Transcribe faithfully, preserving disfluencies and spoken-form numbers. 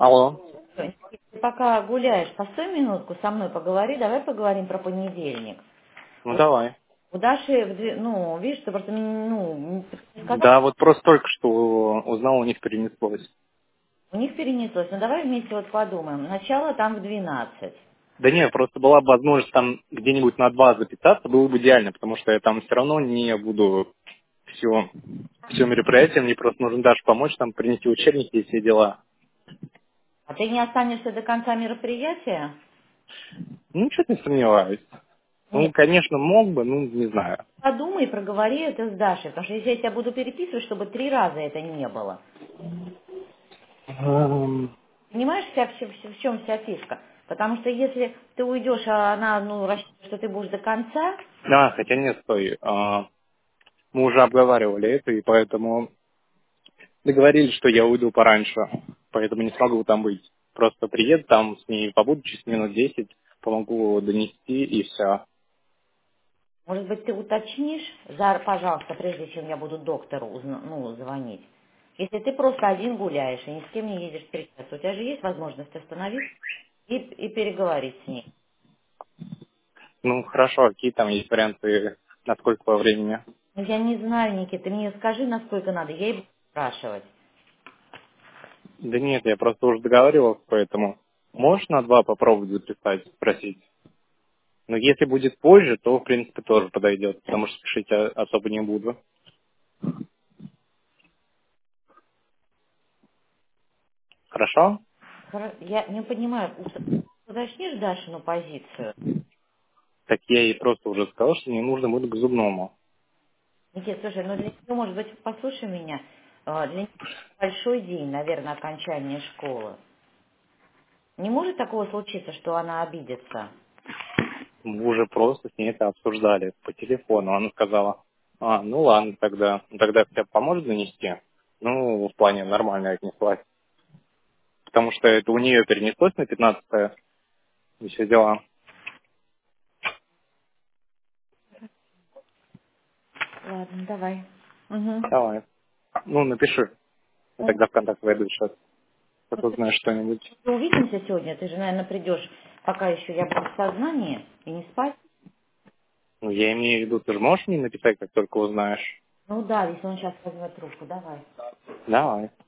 Алло. Ты пока гуляешь, постой минутку, со мной поговори, давай поговорим про понедельник. Ну У, давай. у Даши, в две- ну, видишь, ты просто, ну, не сказал, Да, вот просто только что узнал, у них перенеслось. у них перенеслось, ну давай вместе вот подумаем. Начало там в двенадцать. Да нет, просто была бы возможность там где-нибудь на два записаться, было бы идеально, потому что я там все равно не буду все, все мероприятие, мне просто нужно даже помочь там принести учебники и все дела. А ты не останешься до конца мероприятия? Ну, что-то не сомневаюсь. Ну, Нет, конечно, мог бы, ну, не знаю. подумай, проговори это с Дашей, потому что если я тебя буду переписывать, чтобы три раза это не было. Эм, Понимаешь, вся, вся- вся- в чем вся фишка? Потому что если ты уйдешь, а она, ну, рассчитывает, что ты будешь до конца, Да, хотя нет, стой. а, Мы уже обговаривали это, и поэтому договорились, что я уйду пораньше, поэтому не смогу там быть. Просто приеду там, с ней побуду через минут десять, помогу донести и все. может быть, ты уточнишь, Зар, пожалуйста, прежде чем я буду доктору узна- ну, звонить. Если ты просто один гуляешь и ни с кем не едешь встречаться, у тебя же есть возможность остановиться и, и переговорить с ней. Ну, хорошо, какие там есть варианты, на сколько по времени? Ну, я не знаю, Никита, ты мне скажи, насколько надо, я и буду спрашивать. Да нет, я просто уже договаривался, поэтому можешь на два попробовать записать, спросить? Но если будет позже, то, в принципе, тоже подойдет, потому что спешить я особо не буду. Хорошо? Хоро- Я не понимаю, ут- уточнишь Дашину позицию? Так я ей просто уже сказал, что мне нужно будет к зубному. Никита, слушай, ну для нее, может быть, послушай меня, э, для нее большой день, наверное, окончания школы. Не может такого случиться, что она обидится? Мы уже просто с ней это обсуждали по телефону. Она сказала, а, ну ладно тогда. Ну, тогда тебе поможет занести? Ну, в плане нормально отнеслась. Потому что это у нее перенеслось на пятнадцатое и все дела. Ладно, давай. Угу. Давай. Ну, напиши. Я Ну, тогда в контакт войду сейчас. ну, Как ты- узнаешь что-нибудь. мы увидимся сегодня, ты же, наверное, придешь, пока еще я буду в сознании и не спать. Ну, я имею в виду, ты же можешь мне написать, как только узнаешь? Ну да, если он сейчас возьмет трубку, давай. Давай.